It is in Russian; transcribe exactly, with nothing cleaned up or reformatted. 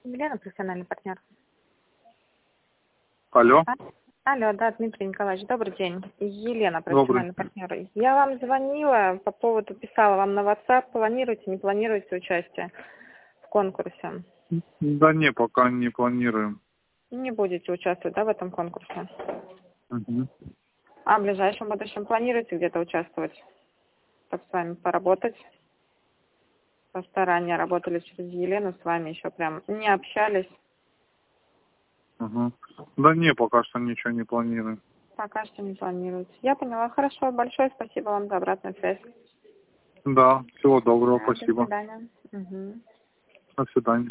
Елена, профессиональный партнер. Алло. А? Алло, да, Дмитрий Николаевич, добрый день. Елена, Добрый. профессиональный партнер. Я вам звонила по поводу, писала вам на WhatsApp, планируете, не планируете участие в конкурсе? Да не, пока не планируем. Не будете участвовать, да, в этом конкурсе? Угу. А в ближайшем будущем планируете где-то участвовать, чтобы с вами поработать? Просто ранее работали через Елену, с вами еще прям не общались. Угу. Да не, пока что ничего не планируем. Пока что не планируете. Я поняла. Хорошо, большое спасибо вам за обратную связь. Да, всего доброго, Да, до спасибо. свидания. Угу. До свидания.